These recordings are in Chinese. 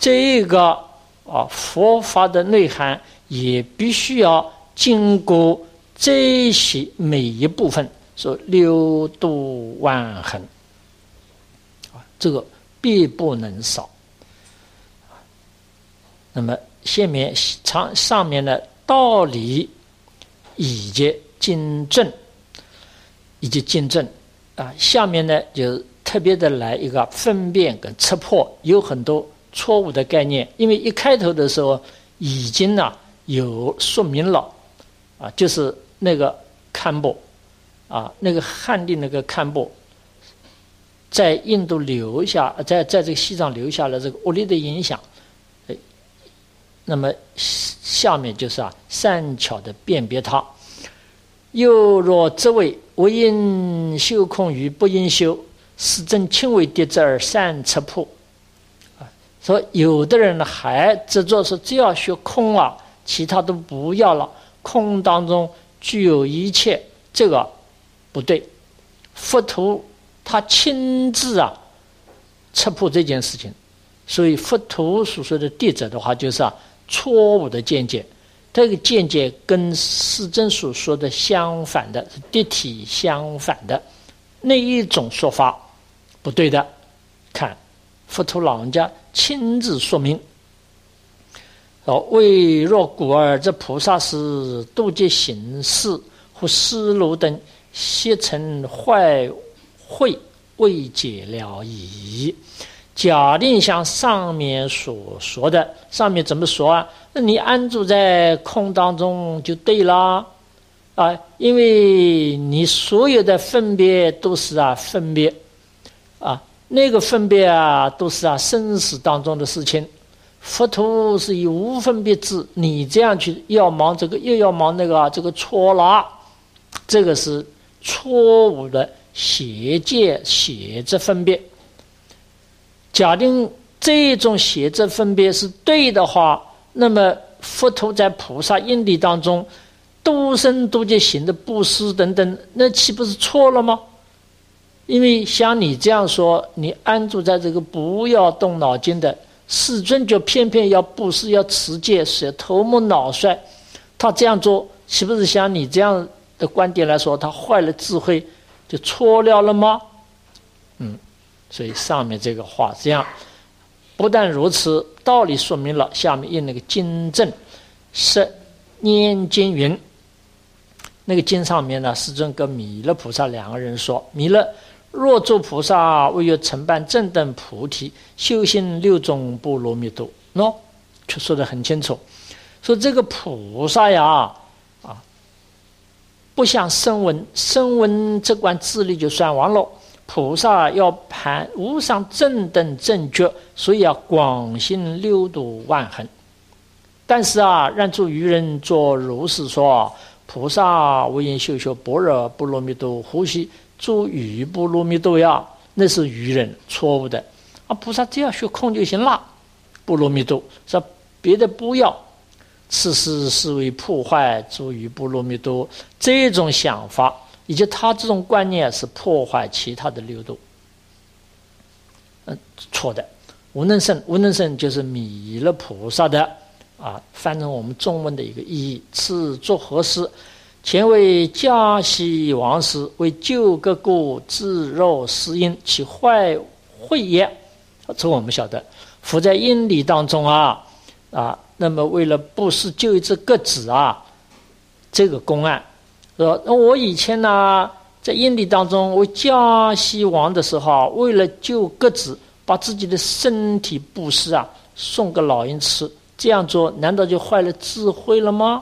这个佛法的内涵也必须要经过这些每一部分，说六度万恒，这个必不能少。那么下面上面的道理以及经证，下面呢就特别的来一个分辨跟测破，有很多错误的概念，因为一开头的时候已经有说明了就是那个堪布那个汉地那个堪布在印度留下，在这个西藏留下了这个恶劣的影响。那么下面就是善巧的辨别它。又若这位为因修空于不应修，是正轻微跌之而善测破。所以有的人呢还执着说只要学空其他都不要了，空当中具有一切，这个不对。佛陀他亲自测破这件事情，所以佛陀所说的跌者的话就是错误的见解，这个见解跟世尊所说的相反的，是谛体相反的那一种说法不对的。看佛陀老人家亲自说明，为若故而这菩萨是度劫行识或思路等邪成坏慧，未解了矣。假定像上面所说的，上面怎么说那你安住在空当中就对啦因为你所有的分别都是分别那个分别都是生死当中的事情。佛陀是以无分别智，你这样去要忙这个又要忙那个，这个错了，这个是错误的邪见邪知分别。假定这种邪知分别是对的话，那么佛陀在菩萨因地当中度生度劫行的布施等等，那岂不是错了吗？因为像你这样说，你安住在这个不要动脑筋的，世尊就偏偏要布施要持戒，是头目脑衰，他这样做岂不是像你这样的观点来说，他坏了智慧就错了吗？所以上面这个话这样，不但如此，道理说明了，下面印那个经证是念经云，那个经上面呢，世尊跟弥勒菩萨两个人说，弥勒若诸菩萨为有承办正等菩提，修行六种波罗蜜多，却说得很清楚，说这个菩萨不像声闻，声闻这关智力就算完了，菩萨要盘无上正等正觉，所以广行六度万恒。但是让诸愚人做如是说，菩萨为因修般若波罗蜜多，呼吸诸语波罗蜜多那是愚人错误的菩萨只要学空就行了，波罗蜜多说别的不要，此事是为破坏诸语波罗蜜多，这种想法以及他这种观念是破坏其他的六度，错的。无能胜就是弥勒菩萨的翻成我们中文的一个意义。此作何事？前为迦西王时，为救各国自肉施因，其坏慧也。这我们晓得，佛在因理当中那么为了布施救一只鸽子这个公案。我以前在因地当中为迦西王的时候为了救鸽子，把自己的身体布施送给老鹰吃，这样做难道就坏了智慧了吗？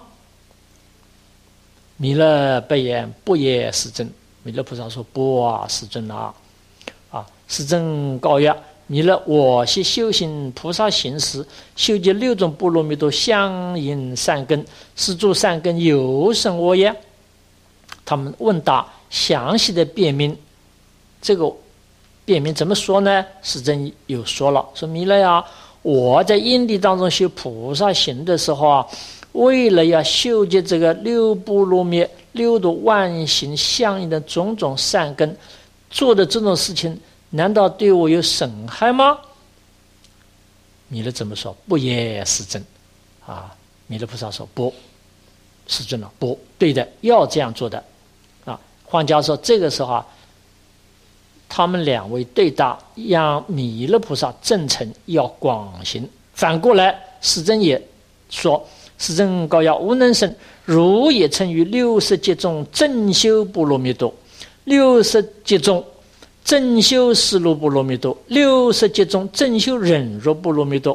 弥勒不言，不也世尊。弥勒菩萨说不世尊世尊告曰：弥勒，我昔修行菩萨行时，修集六种波罗蜜多相应善根，是诸善根有生我也。他们问答详细的辩明，这个辩明怎么说呢？世尊有说了，说弥勒我在因地当中修菩萨行的时候为了要修集这个六波罗蜜六度万行相应的种种善根，做的这种事情难道对我有损害吗？ 弥勒怎么说？不也是真啊？弥勒菩萨说不是真了，不对的，要这样做的啊。换句话说，这个时候啊，他们两位对答，让弥勒菩萨正诚要广行。反过来，世尊也说：世尊告要无能生，如也曾于60劫中正修波罗蜜多，60劫中正修思路波罗蜜多，60劫中正修忍辱波罗蜜多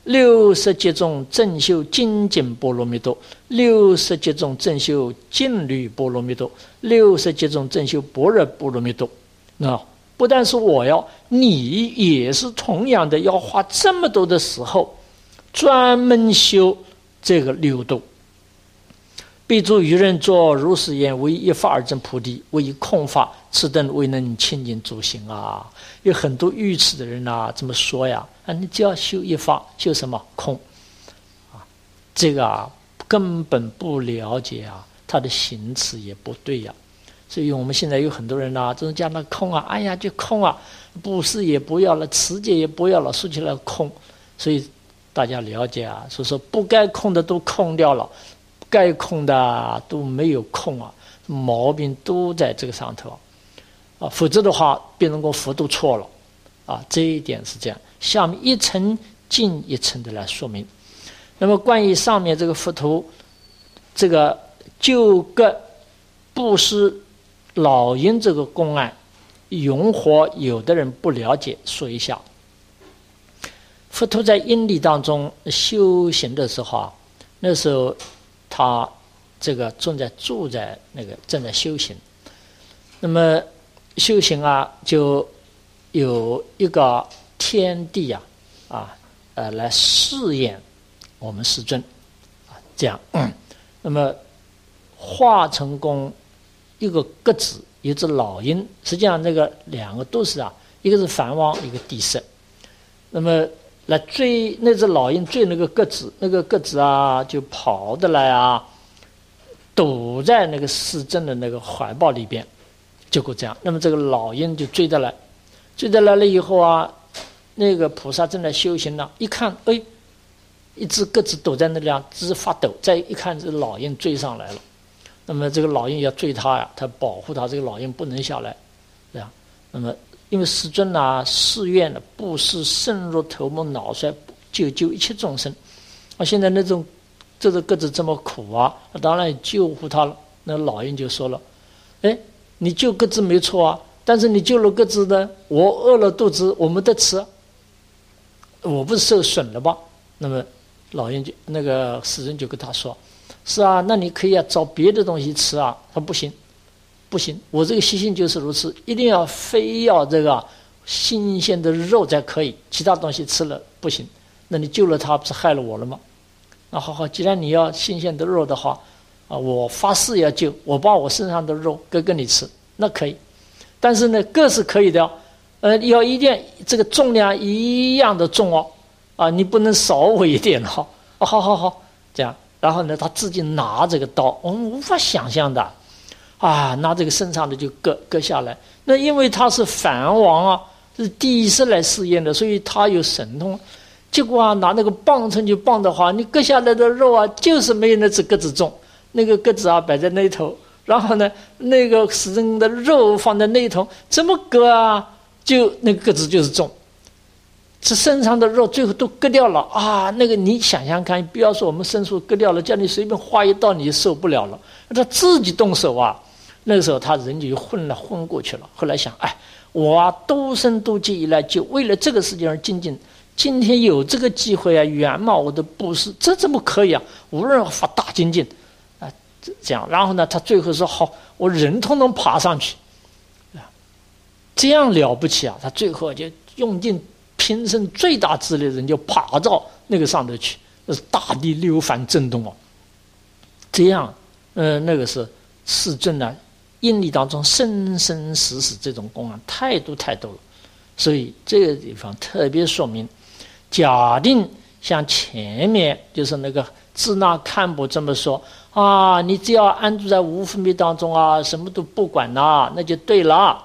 ，60劫中正修精进波罗蜜多，60劫中正修静虑波罗蜜多，60劫中正修般若波罗蜜多。不但是我要，你也是同样的要花这么多的时候专门修这个六度。必诸愚人作如是言，为一法而证菩提，为一空法，此等未能清净诸行啊。有很多愚痴的人啊这么说呀，你只要修一法，修什么空啊？这个根本不了解啊，他的行持也不对呀。所以我们现在有很多人啊，总讲那空啊，哎呀就空啊，布施也不要了，持戒也不要了，说起来空。所以大家了解啊，所以说不该空的都空掉了，该空的都没有空啊，毛病都在这个上头啊，否则的话变成个佛都错了啊，这一点是这样。下面一层进一层的来说明。那么关于上面这个佛图，这个救个布施老鹰这个公案，永火有的人不了解，说一下。佛陀在因地当中修行的时候啊，那时候他这个正在修行。那么修行啊，就有一个天地来试验我们世尊啊，这样。那么化成功一个鸽子，一只老鹰，实际上那个两个都是一个是梵王，一个帝释。那么来追那只老鹰，追那个鸽子，那个鸽子就跑得来躲在那个世尊的那个怀抱里边，结果这样。那么这个老鹰就追得来了以后那个菩萨正在修行呢，一看，一只鸽子躲在那里只发抖，再一看这老鹰追上来了。那么这个老鹰要追他他保护他，这个老鹰不能下来，这样。那么因为世尊誓愿的布施身若头目脑衰，救一切众生。现在这只鸽子这么苦当然救护他了。那老鹰就说了，你救鸽子没错但是你救了鸽子呢，我饿了肚子，我没得吃，我不是受损了吧？那么老鹰就那个世尊就跟他说，是那你可以找别的东西吃他不行，我这个习性就是如此，一定要非要这个新鲜的肉才可以，其他东西吃了不行。那你救了他，不是害了我了吗？那好，既然你要新鲜的肉的话我发誓要救，我把我身上的肉跟你吃，那可以。但是呢，各是可以的要一定这个重量一样的重你不能少我一点好，这样。然后呢，他自己拿这个刀，我们无法想象的拿这个身上的就割下来。那因为他是梵王是第一次来试验的，所以他有神通。结果拿那个棒秤去棒的话，你割下来的肉就是没有那只鸽子重。那个鸽子摆在那头，然后呢，那个世尊的肉放在那头，怎么割就那个鸽子就是重。这身上的肉最后都割掉了那个你想想看，不要说我们牲畜割掉了，叫你随便划一刀你就受不了了。他自己动手那个时候他人就昏过去了。后来想，我多生多劫以来就为了这个事情而精进，今天有这个机会圆满我的布施，这怎么可以无论发大精进这样。然后呢，他最后说好，我人通通爬上去这样了不起他最后就用尽平生最大智力的人就爬到那个上头去，那是大地六凡震动这样那个是世尊因力当中生生死死这种公案太多了。所以这个地方特别说明，假定像前面就是那个支那堪布这么说你只要安住在无分别当中什么都不管那就对了。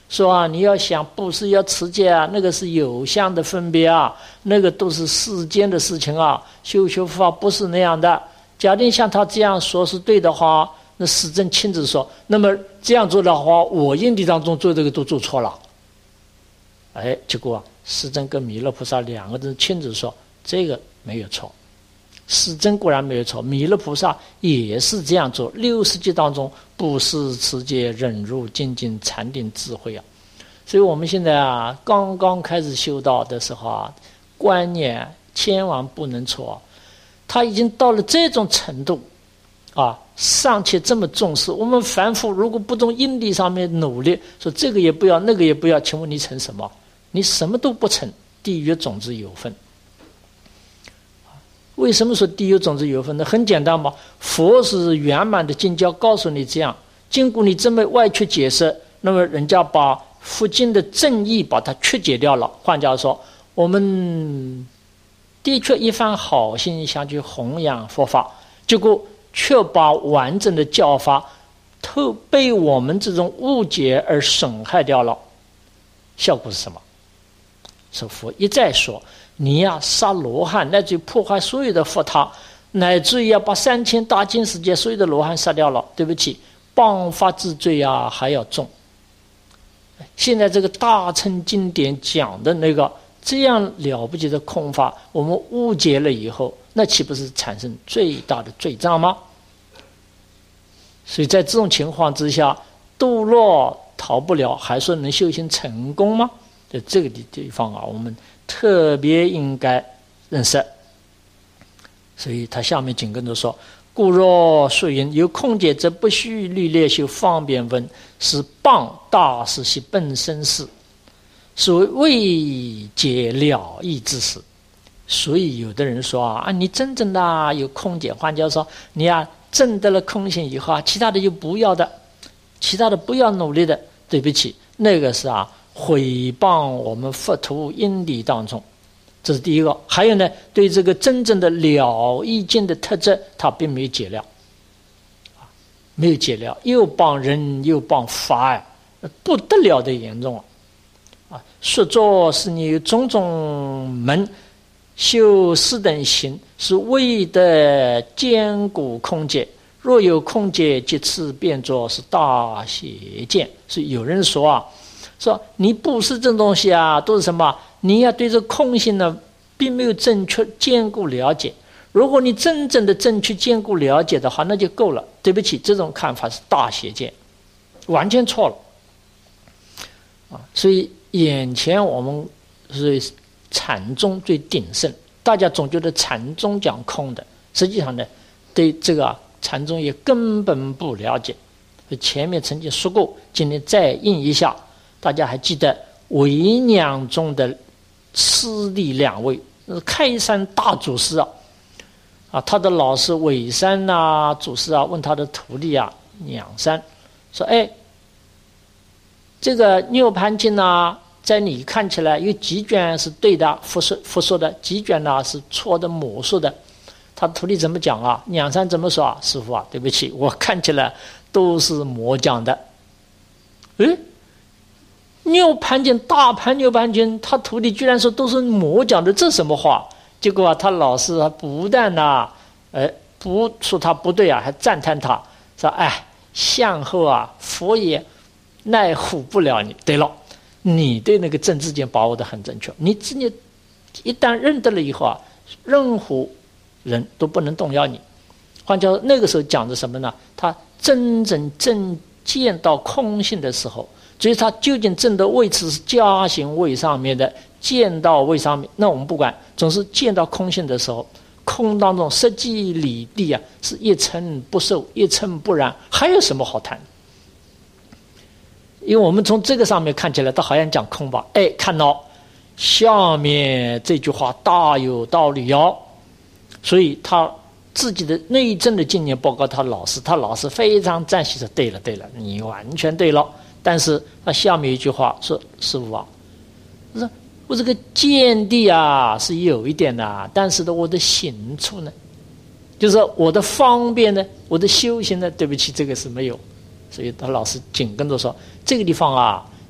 说啊，你要想布施要持戒啊，那个是有相的分别啊，那个都是世间的事情啊，修佛法不是那样的。假定像他这样说是对的话，那世尊亲自说，那么这样做的话，我因地当中做这个都做错了。结果啊，世尊跟弥勒菩萨两个人亲自说，这个没有错。世尊固然没有错，弥勒菩萨也是这样做。60劫当中，布施、持戒、忍辱、精进、禅定、智慧啊。所以我们现在啊，刚刚开始修道的时候啊，观念千万不能错。他已经到了这种程度啊，尚且这么重视。我们凡夫如果不从因地上面努力，说这个也不要，那个也不要，请问你成什么？你什么都不成，地狱种子有份。为什么说地狱种子有份呢？很简单嘛，佛是圆满的经教告诉你这样，经过你这么歪曲解释，那么人家把佛经的正义把它曲解掉了。换句话说，我们的确一番好心想去弘扬佛法，结果却把完整的教法被我们这种误解而损害掉了。效果是什么？是佛一再说，你呀杀罗汉，乃至于破坏所有的佛塔，乃至于要把3000大千世界所有的罗汉杀掉了。对不起，谤法之罪啊还要重。现在这个大乘经典讲的那个这样了不起的空法，我们误解了以后，那岂不是产生最大的罪障吗？所以在这种情况之下，堕落逃不了，还说能修行成功吗？在这个地方啊，我们特别应该认识。所以他下面紧跟着说，故若说云，有空解则不须律列修方便分，是谤大师其本身事，所谓未解了义之事。所以有的人说啊，你真正的有空解，换句话说，你啊证得了空性以后啊，其他的就不要的，其他的不要努力的。对不起，那个是啊毁谤我们佛陀因地当中，这是第一个。还有呢，对这个真正的了义境的特质，他并没有解了，没有解了，又谤人又谤法呀，不得了的严重啊！说作是你有种种门修四等行，是为的坚固空界。若有空界，即次变作是大邪见。所以有人说啊，说你布施这东西啊，都是什么？你要对这空性呢，并没有正确坚固了解。如果你真正的正确坚固了解的话，那就够了。对不起，这种看法是大邪见，完全错了啊！所以眼前我们是禅宗最鼎盛，大家总觉得禅宗讲空的，实际上呢，对这个禅宗也根本不了解。前面曾经说过，今天再印一下，大家还记得伪两宗的师弟2位，开山大祖师他的老师伪山祖师问他的徒弟两山说，这个涅盘经在你看起来有几卷是对的，佛说的，几卷是错的，魔说的。他徒弟怎么讲两山怎么说师父对不起，我看起来都是魔讲的。涅盘经大盘涅盘经，他徒弟居然说都是魔讲的，这什么话？结果他老师不但不说他不对还赞叹他，说向后佛也奈唬不了你。对了，你对那个正知见把握得很正确，你自己一旦认得了以后任何人都不能动摇你。换句话说，那个时候讲的什么呢？他真正见到空性的时候，所以他究竟证的位置是加行位上面的，见到位上面，那我们不管，总是见到空性的时候，空当中实际理地是一尘不受，一尘不染，还有什么好谈？因为我们从这个上面看起来，他好像讲空吧。看到下面这句话大有道理所以他自己的内证的经验报告他老师，他老师非常赞许说，对了，你完全对了。但是他下面一句话说，师父我这个见地是有一点的，但是我的行处呢，就是我的方便呢，我的修行呢，对不起，这个是没有。所以他老师紧跟着说，这个地方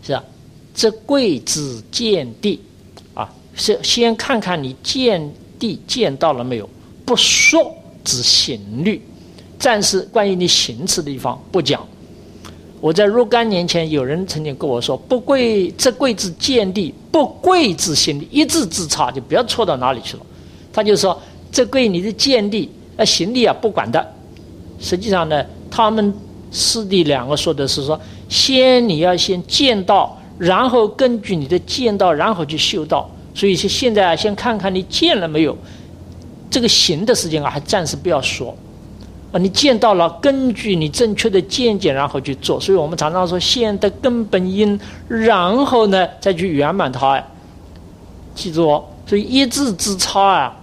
是吧？这贵之见地啊，是先看看你见地见到了没有，不说之行律。暂时关于你行持的地方不讲。我在若干年前，有人曾经跟我说：“不贵，这贵之见地，不贵之行律，一字之差，就不要错到哪里去了。”他就说：“这贵你的见地，行律啊不管的。”实际上呢，他们师弟两个说的是说，你要先见到，然后根据你的见到，然后去修道。所以现在先看看你见了没有，这个行的事情啊，还暂时不要说。你见到了，根据你正确的见解，然后去做。所以我们常常说，先得根本因，然后呢再去圆满它呀。记住哦，所以一字之差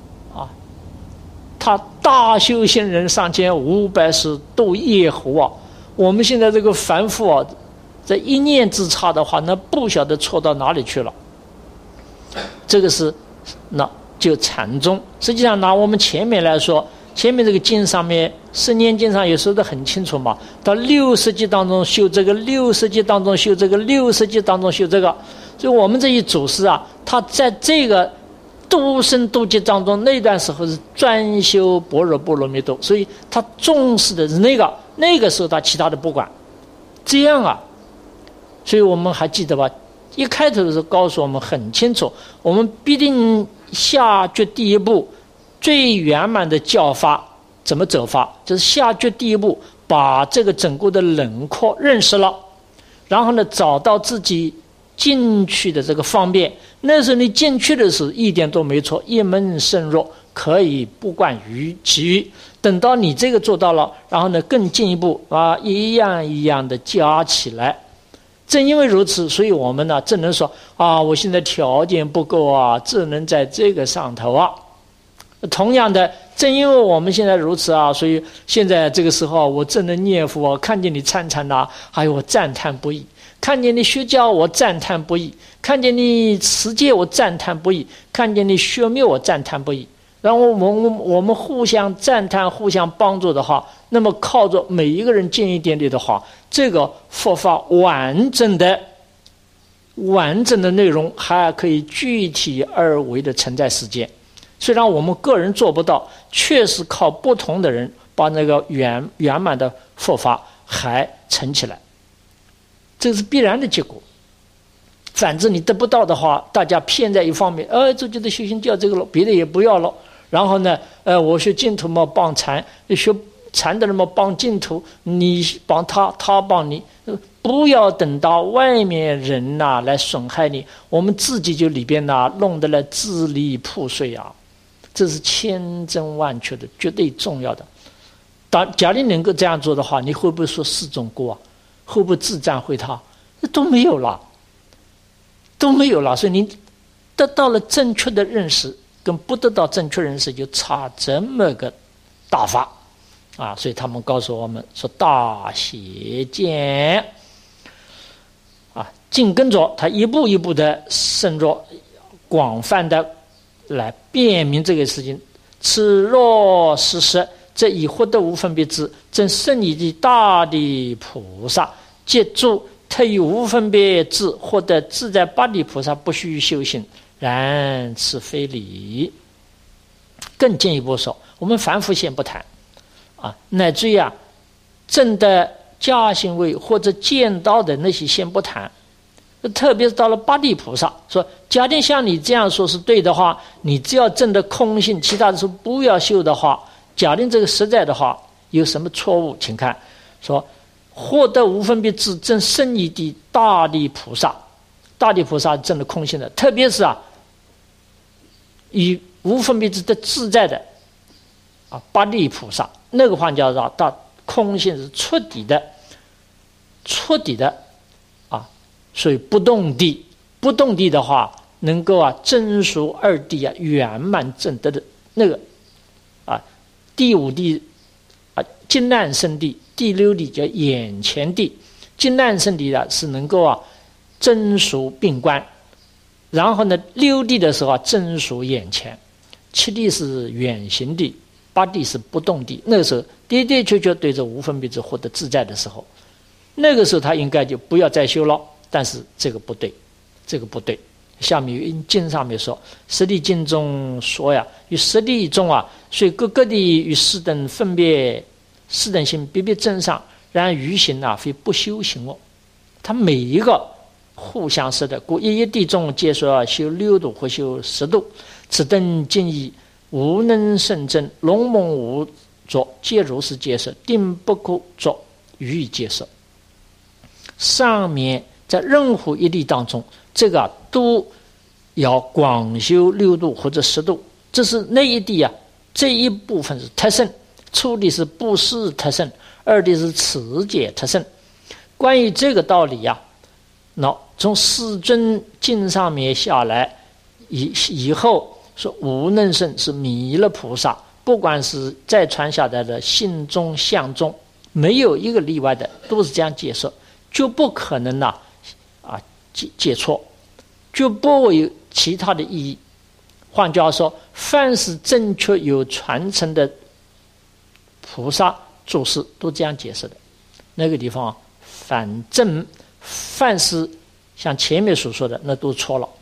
他大修行人上千500世都夜壶啊。我们现在这个凡夫啊，这一念之差的话，那不晓得错到哪里去了。这个是那就禅宗。实际上拿我们前面来说，前面这个经上面十念经上也说得很清楚嘛，到60级当中修这个，60级当中修这个，60级当中修这个。所以我们这一祖师啊，他在这个度生度劫当中，那段时候是专修般若波罗蜜多，所以他重视的是那个时候他其他的不管。这样啊，所以我们还记得吧，一开头的时候告诉我们很清楚，我们必定下决第一步最圆满的教法怎么走法，就是下决第一步把这个整个的轮廓认识了，然后呢找到自己进去的这个方便。那时候你进去的时候一点都没错，一门深入，可以不管于其余。等到你这个做到了，然后呢更进一步一样一样的加起来。正因为如此，所以我们呢只能说我现在条件不够啊，只能在这个上头啊。同样的，正因为我们现在如此啊，所以现在这个时候我只能念佛啊，看见你参禅啊，还有我赞叹不已；看见你学教我赞叹不已；看见你持戒我赞叹不已；看见你学灭我赞叹不已。然后我们互相赞叹，互相帮助的话，那么靠着每一个人尽一点力的话，这个佛法完整的内容还可以具体而为的存在世间。虽然我们个人做不到，确实靠不同的人把那个圆满的佛法还成起来，这是必然的结果。反正你得不到的话，大家偏在一方面，自己的修行就要这个了，别的也不要了。然后呢，我学净土嘛帮禅，学禅的人嘛帮净土，你帮他，他帮你，不要等到外面人来损害你，我们自己就里边弄得来支离破碎啊。这是千真万确的，绝对重要的。假如能够这样做的话，你会不会说四种过啊？会不会自赞会他？都没有了。所以你得到了正确的认识，跟不得到正确认识就差这么个大法所以他们告诉我们说，大邪见紧跟着他一步一步的深入广泛的来辨明这个事情。此若是实，则以获得无分别智，正胜义的大地菩萨，借助特以无分别智获得自在八地菩萨，不须修行，然此非理。更进一步说，我们凡夫先不谈乃至于证得加行位或者见到的那些先不谈。特别是到了八地菩萨，说假定像你这样说是对的话，你只要证得空性，其他的时候不要修的话，假定这个实在的话，有什么错误？请看说获得无分别智证胜义的大地菩萨，大地菩萨证得空性的，特别是以无分别智的自在的八地菩萨，那个话叫做大空性是彻底的所以不动地的话，能够真俗二谛圆满证得的那个第五地金难胜地，第六地叫眼前地。金难胜地是能够真俗并观，然后呢六地的时候真俗眼前，七地是远行地，八地是不动地。那个时候的的确确对着无分别智获得自在的时候，那个时候他应该就不要再修了但是这个不对，这个不对。下面经上面说，十地经中说呀，于十地中啊，虽各地与四等分别，四等行别别正上，然余行啊，非不修行哦。它每一个互相是的，故一地中皆说修6度或修10度，此等尽以无能胜正，龙猛无作，皆如是皆是，定不可作，予以接受。上面在任何一地当中，这个都要广修6度或者10度，这是那一地啊，这一部分是特胜，初地是布施特胜，二地是持戒特胜。关于这个道理啊，那从世尊经上面下来以后说，无能胜是弥勒菩萨，不管是再传下来的信中相中，没有一个例外的，都是这样解释，就不可能解错，就不会有其他的意义。换句话说，凡是正确有传承的菩萨注释都这样解释的。那个地方反正凡是像前面所说的，那都错了。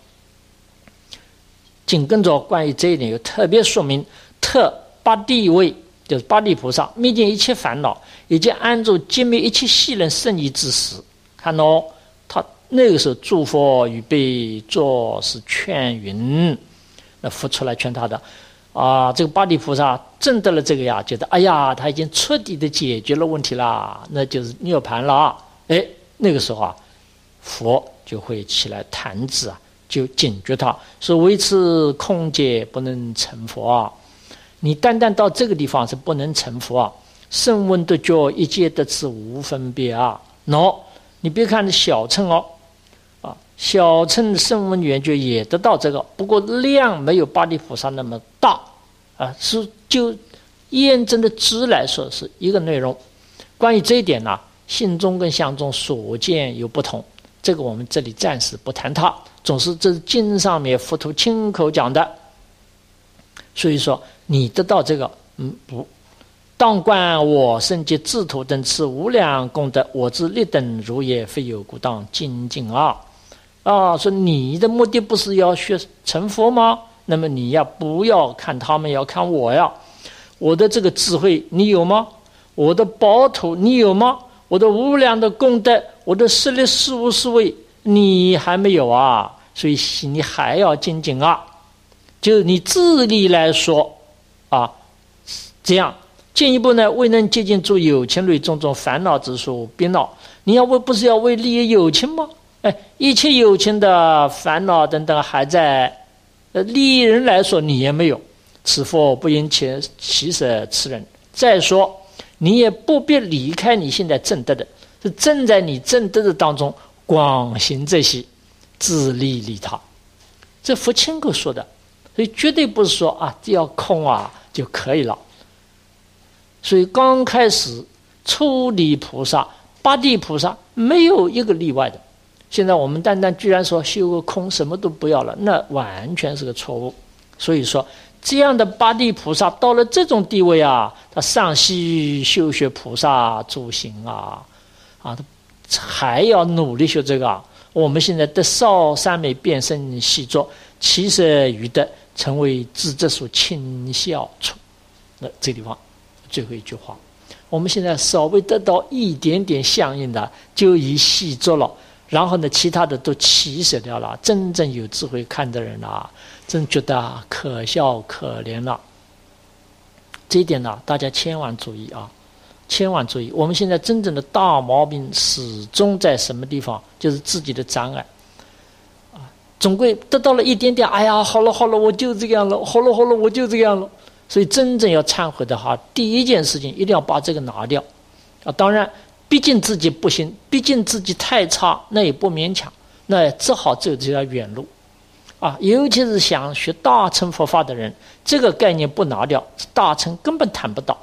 紧跟着关于这一点有特别说明，特八地位，就是八地菩萨灭尽一切烦恼，以及安住寂灭一切细人圣意之时。看哦，他那个时候诸佛预备作是劝云，那佛出来劝他的这个八地菩萨证得了这个呀，觉得哎呀，他已经彻底的解决了问题啦，那就是涅槃了。那个时候啊，佛就会起来弹指啊，就警觉他说，维持空界不能成佛啊，你单单到这个地方是不能成佛啊。声闻得觉一切得此无分别啊。你别看小乘小乘声闻缘觉也得到这个，不过量没有八地菩萨那么大是就验证的值来说是一个内容。关于这一点呢，信中跟相中所见有不同，这个我们这里暂时不谈它，总是这是经上面佛陀亲口讲的。所以说你得到这个不当观我圣及智土等此无量功德，我之力等如也，非有故当精进说你的目的不是要学成佛吗？那么你呀，不要看他们，要看我呀。我的这个智慧你有吗？我的宝土你有吗？我的无量的功德，我的实力事无是位，你还没有啊。所以你还要精进就是你自力来说这样进一步呢，未能接近诸有情类种种烦恼之所逼恼。你不是要为利益有情吗？一切有情的烦恼等等还在，利益人来说你也没有，此佛不应其舍此人。再说你也不必离开你现在正德的，是正在你正德的当中广行这些，自利利他。这佛亲口说的，所以绝对不是说只要空就可以了。所以刚开始初地菩萨、八地菩萨没有一个例外的。现在我们单单居然说修个空什么都不要了，那完全是个错误。所以说这样的八地菩萨到了这种地位他上悉修学菩萨诸行他还要努力修这个我们现在得少三昧变身细作，其实于德成为智者所倾效处。那这地方最后一句话，我们现在稍微得到一点点相应的，就以细作了，然后呢，其他的都起舍掉了。真正有智慧看的人真觉得可笑可怜了。这一点大家千万注意千万注意。我们现在真正的大毛病始终在什么地方？就是自己的障碍总归得到了一点点，哎呀，好了，我就这样了，好了，我就这样了。所以真正要忏悔的话，第一件事情一定要把这个拿掉当然毕竟自己不行，毕竟自己太差，那也不勉强，那只好走这条远路尤其是想学大乘佛法的人，这个概念不拿掉，大乘根本谈不到，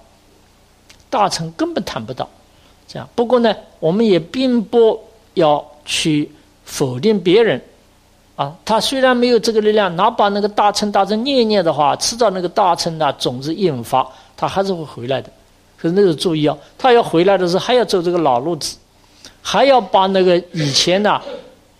这样。不过呢，我们也并不要去否定别人他虽然没有这个力量，哪把那个大乘念的话，迟早那个大乘种子引发，他还是会回来的。可是那个注意他要回来的时候还要走这个老路子，还要把那个以前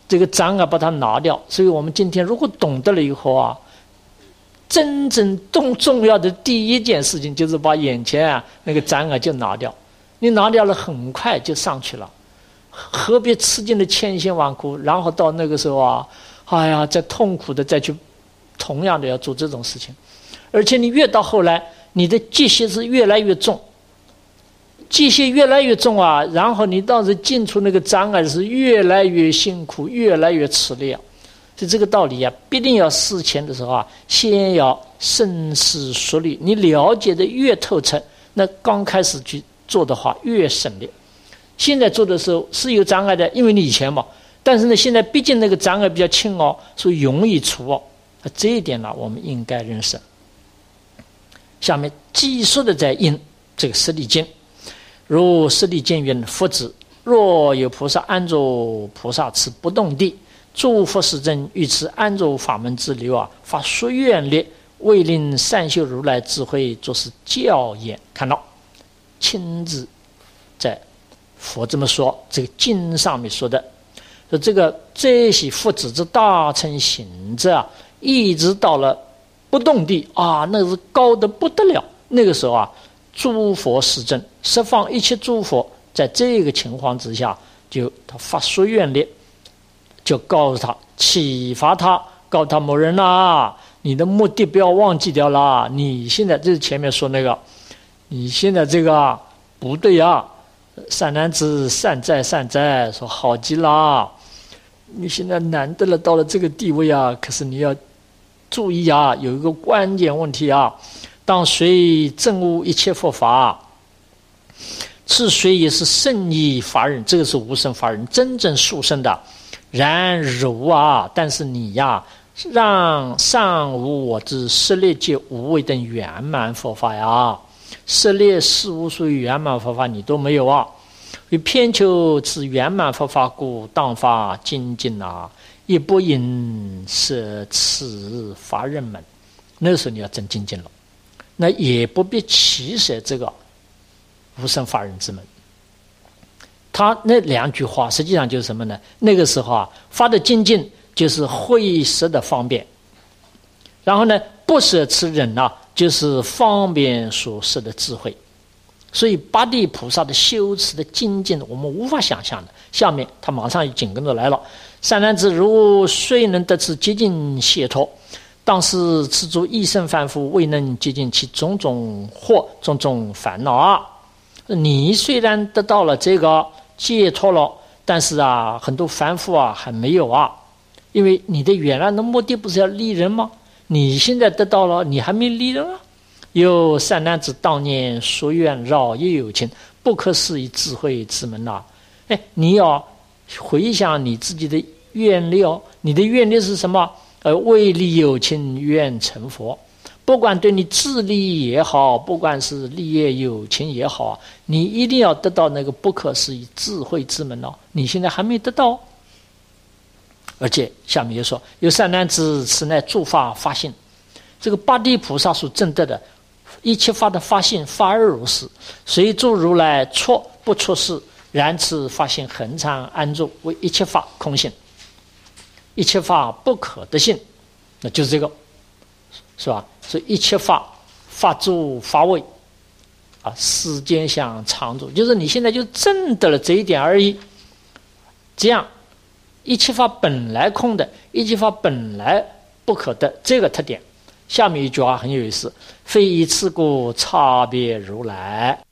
这个障碍把它拿掉。所以我们今天如果懂得了以后啊，真正重要的第一件事情就是把眼前那个障碍就拿掉。你拿掉了，很快就上去了，何必吃尽了千辛万苦，然后到那个时候啊，哎呀，再痛苦的再去同样的要做这种事情。而且你越到后来，你的戒心是越来越重，戒心越来越重啊，然后你当时进出那个障碍是越来越辛苦，越来越吃力啊。所以这个道理啊，必定要事前的时候啊，先要深思熟虑。你了解的越透彻，那刚开始去做的话越省力。现在做的时候是有障碍的，因为你以前嘛，但是呢，现在毕竟那个障碍比较轻哦，所以容易除哦。这一点呢，我们应该认识。下面继续的在引这个释利经，如释利经云：佛子，若有菩萨安住菩萨持不动地，诸佛世尊于此安住法门之流啊，发殊愿力，为令善修如来智慧，作是教言。看到亲自在佛这么说，这个经上面说的，说这些佛子之大乘行者啊，一直到了不动地啊，那是高的不得了。那个时候啊，诸佛世尊十方一切诸佛，在这个情况之下，就他发殊愿力，就告诉他，启发他，告诉他某人啊，你的目的不要忘记掉了。你现在这是前面说那个，你现在这个不对啊，善男子，善哉，说好极了。你现在难得了到了这个地位啊，可是你要注意啊，有一个关键问题啊，当随证悟一切佛法，是谁也是圣意法人，这个是无生法人，真正殊胜的。然如啊，但是你呀，让尚无我之十列界无畏等圆满佛法呀，十列事无所有圆满佛法你都没有啊。为偏求此圆满佛法故，当发精进啊，也不应舍此法人门。那时候你要真精进了，那也不必弃舍这个无生法人之门。他那两句话实际上就是什么呢？那个时候啊，发的精进就是会舍的方便，然后呢，不舍此忍啊，就是方便所摄的智慧。所以八地菩萨的修持的精进，我们无法想象的。下面他马上紧跟着来了：善男子，如虽能得此极尽解脱，当是此诸一生凡夫未能接近其种种惑、种种烦恼啊。你虽然得到了这个解脱了，但是啊，很多凡夫啊还没有啊，因为你的原来的目的不是要利人吗？你现在得到了，你还没利人啊。有善男子当年所愿饶也有情，不可思议智慧之门啊！哎，你要回想你自己的愿力哦，你的愿力是什么？为利有情，愿成佛。不管对你自利也好，不管是利业有情也好啊，你一定要得到那个不可思议智慧之门哦。你现在还没得到，而且下面又说：有善男子，此乃诸法发心。这个八地菩萨所证得的一切法的发心，发而如是，随诸如来错不错事，然此发心恒常安住，为一切法空性，一切法不可得性，那就是这个，是吧？所以一切法法住法位啊，时间相常住，就是你现在就证得了这一点而已。这样一切法本来空的，一切法本来不可得，这个特点。下面一句话很有意思：非以此故差别如来。